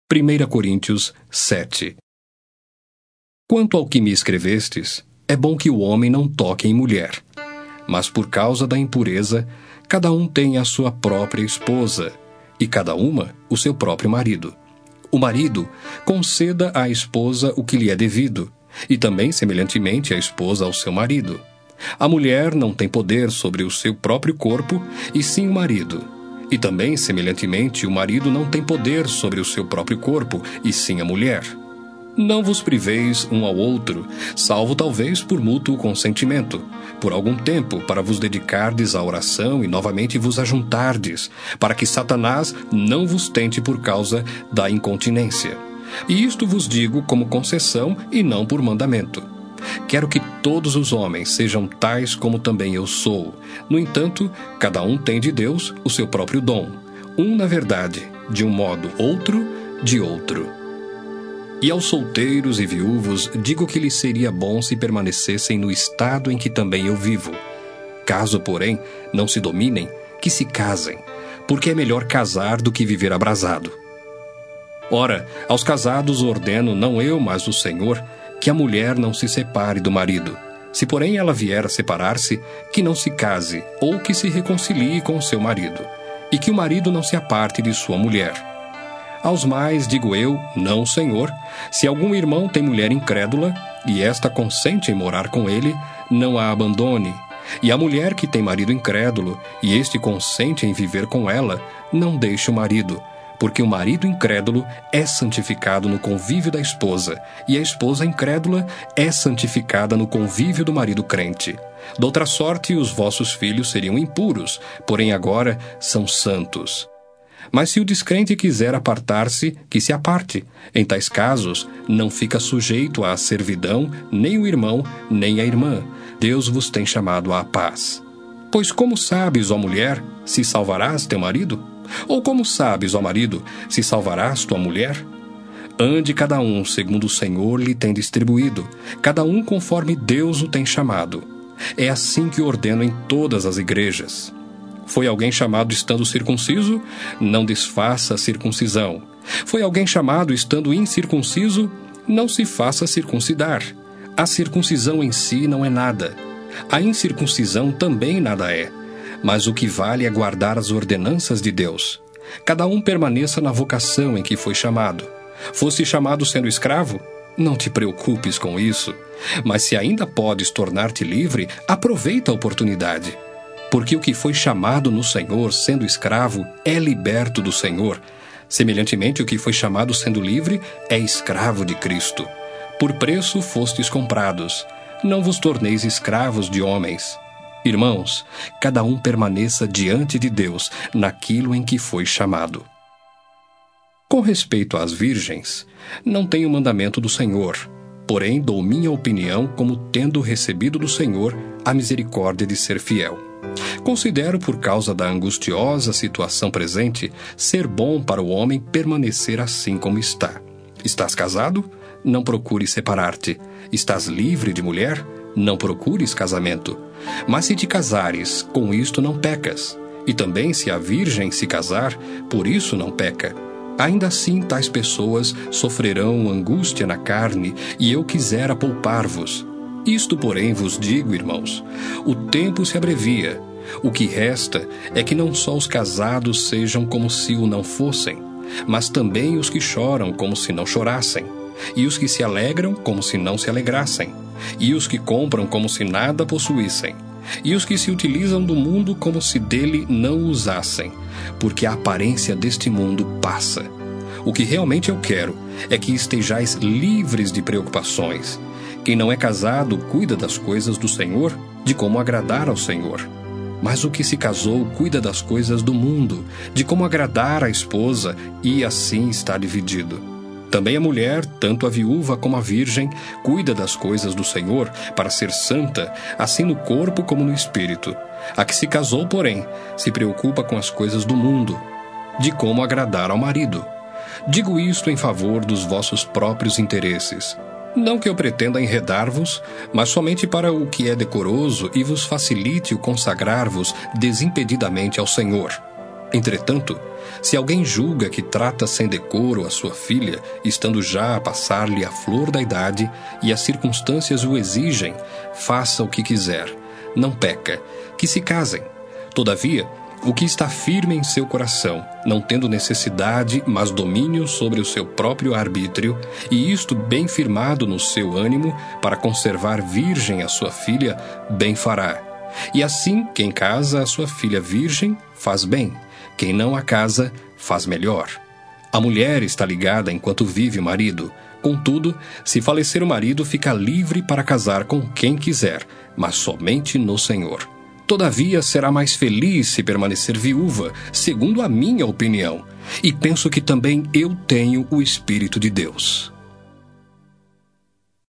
1 Coríntios 7. Quanto ao que me escrevestes, é bom que o homem não toque em mulher. Mas por causa da impureza, cada um tem a sua própria esposa, e cada uma o seu próprio marido. O marido conceda à esposa o que lhe é devido, e também semelhantemente a esposa ao seu marido. A mulher não tem poder sobre o seu próprio corpo, e sim o marido. E também, semelhantemente, o marido não tem poder sobre o seu próprio corpo, e sim a mulher. Não vos priveis um ao outro, salvo talvez por mútuo consentimento, por algum tempo, para vos dedicardes à oração e novamente vos ajuntardes, para que Satanás não vos tente por causa da incontinência. E isto vos digo como concessão e não por mandamento. Quero que todos os homens sejam tais como também eu sou. No entanto, cada um tem de Deus o seu próprio dom. Um, na verdade, de um modo, outro, de outro. E aos solteiros e viúvos digo que lhes seria bom se permanecessem no estado em que também eu vivo. Caso, porém, não se dominem, que se casem, porque é melhor casar do que viver abrasado. Ora, aos casados ordeno, não eu, mas o Senhor, que a mulher não se separe do marido. Se, porém, ela vier a separar-se, que não se case, ou que se reconcilie com o seu marido, e que o marido não se aparte de sua mulher. Aos mais digo eu, não o Senhor, se algum irmão tem mulher incrédula, e esta consente em morar com ele, não a abandone. E a mulher que tem marido incrédulo, e este consente em viver com ela, não deixe o marido, porque o marido incrédulo é santificado no convívio da esposa, e a esposa incrédula é santificada no convívio do marido crente. Doutra sorte, os vossos filhos seriam impuros, porém agora são santos. Mas se o descrente quiser apartar-se, que se aparte. Em tais casos, não fica sujeito à servidão nem o irmão, nem a irmã. Deus vos tem chamado à paz. Pois como sabes, ó mulher, se salvarás teu marido? Ou como sabes, ó marido, se salvarás tua mulher? Ande cada um segundo o Senhor lhe tem distribuído, cada um conforme Deus o tem chamado. É assim que ordeno em todas as igrejas. Foi alguém chamado estando circunciso? Não desfaça a circuncisão. Foi alguém chamado estando incircunciso? Não se faça circuncidar. A circuncisão em si não é nada. A incircuncisão também nada é. Mas o que vale é guardar as ordenanças de Deus. Cada um permaneça na vocação em que foi chamado. Fosse chamado sendo escravo? Não te preocupes com isso. Mas se ainda podes tornar-te livre, aproveita a oportunidade. Porque o que foi chamado no Senhor sendo escravo é liberto do Senhor. Semelhantemente, o que foi chamado sendo livre é escravo de Cristo. Por preço fostes comprados. Não vos torneis escravos de homens. Irmãos, cada um permaneça diante de Deus naquilo em que foi chamado. Com respeito às virgens, não tenho mandamento do Senhor, porém dou minha opinião como tendo recebido do Senhor a misericórdia de ser fiel. Considero, por causa da angustiosa situação presente, ser bom para o homem permanecer assim como está. Estás casado? Não procures separar-te. Estás livre de mulher? Não procures casamento. Mas se te casares, com isto não pecas. E também se a virgem se casar, por isso não peca. Ainda assim tais pessoas sofrerão angústia na carne, e eu quisera poupar-vos. Isto, porém, vos digo, irmãos, o tempo se abrevia. O que resta é que não só os casados sejam como se o não fossem, mas também os que choram como se não chorassem, e os que se alegram como se não se alegrassem, e os que compram como se nada possuíssem, e os que se utilizam do mundo como se dele não usassem, porque a aparência deste mundo passa. O que realmente eu quero é que estejais livres de preocupações. Quem não é casado cuida das coisas do Senhor, de como agradar ao Senhor. Mas o que se casou cuida das coisas do mundo, de como agradar à esposa, e assim está dividido. Também a mulher, tanto a viúva como a virgem, cuida das coisas do Senhor, para ser santa, assim no corpo como no espírito. A que se casou, porém, se preocupa com as coisas do mundo, de como agradar ao marido. Digo isto em favor dos vossos próprios interesses. Não que eu pretenda enredar-vos, mas somente para o que é decoroso e vos facilite o consagrar-vos desimpedidamente ao Senhor. Entretanto, se alguém julga que trata sem decoro a sua filha, estando já a passar-lhe a flor da idade, e as circunstâncias o exigem, faça o que quiser. Não peca, que se casem. Todavia, o que está firme em seu coração, não tendo necessidade, mas domínio sobre o seu próprio arbítrio, e isto bem firmado no seu ânimo, para conservar virgem a sua filha, bem fará. E assim, quem casa a sua filha virgem, faz bem. Quem não a casa, faz melhor. A mulher está ligada enquanto vive o marido. Contudo, se falecer o marido, fica livre para casar com quem quiser, mas somente no Senhor. Todavia, será mais feliz se permanecer viúva, segundo a minha opinião. E penso que também eu tenho o Espírito de Deus.